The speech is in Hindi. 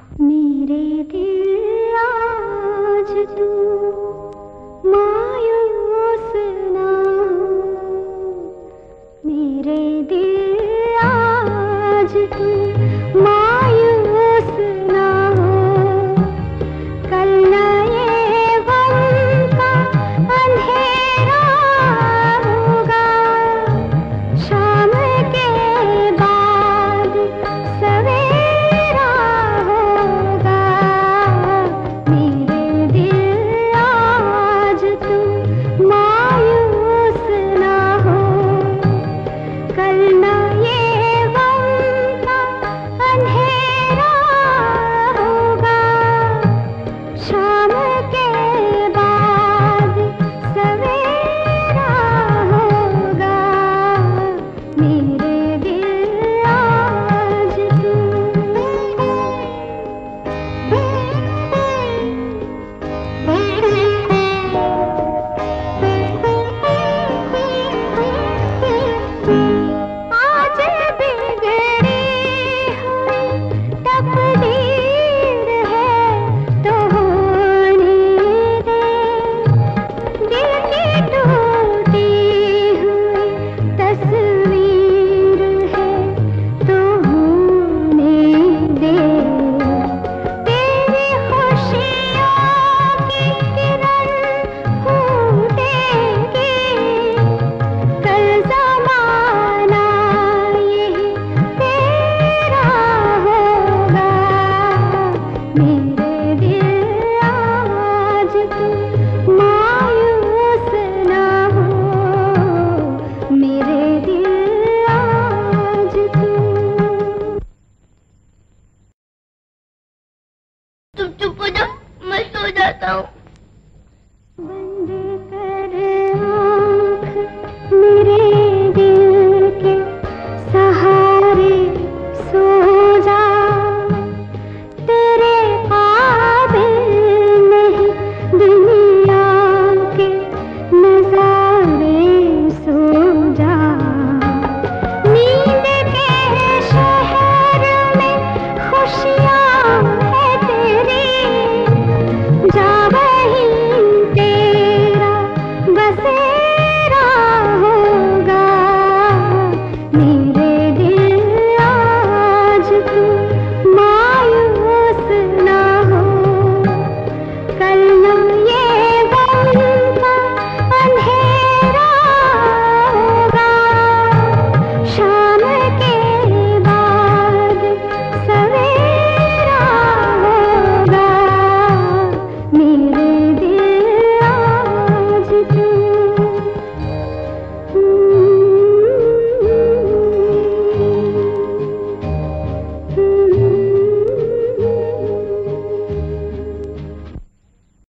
मेरे दिल आज तू मायूस ना हो, मेरे दिल आज तू मायूस ना हो, कल न ये गम का अंधेरा होगा, शाम के बाद सवेरा होगा, मेरे दिल आज तू मायूस ना हो, कल न ये गम का अंधेरा होगा, शाम के बाद सवेरा होगा, मेरे दिल आज तू। आज बिगड़ी हुई तकदीर है तो होने दे, दिल की टूटी हुई तस्वीर है तो होने दे, तेरी खुशियों की किरण फूटेगी, कल ज़माना यही तेरा होगा, मेरे दिल आज तू मायूस ना हो, मेरे दिल आज तू। तुम चुप हो जाओ, मैं सो जाता हूँ। बंद कर आँख मेरे दिल के सहारे सो जा, तेरे काबिल नहीं दुनिया के नजारे सो जा, नींद के शहर में खुशियाँ है तेरी, जा वहीं तेरा बसेरा होगा, मेरे दिल आज तू मायूस ना हो, कल न ये गम का अंधेरा होगा, शाम के बाद सवेरा होगा, मेरे दिल आज तू।